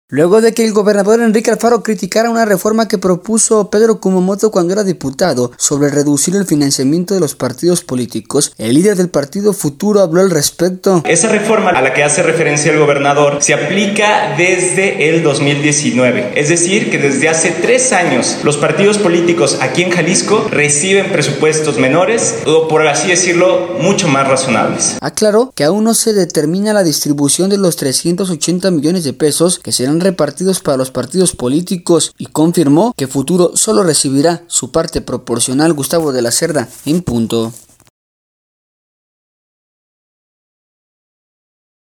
Luego de que el gobernador Enrique Alfaro criticara una reforma que propuso Pedro Kumamoto cuando era diputado sobre reducir el financiamiento de los partidos políticos, el líder del partido Futuro habló al respecto. Esa reforma a la que hace referencia el gobernador se aplica desde el 2019, es decir, que desde hace 3 años los partidos políticos aquí en Jalisco reciben presupuestos menores o, por así decirlo, mucho más razonables. Aclaró que aún no se determina la distribución de los 380 millones de pesos que serán repartidos para los partidos políticos y confirmó que Futuro solo recibirá su parte proporcional. Gustavo de la Cerda, en punto.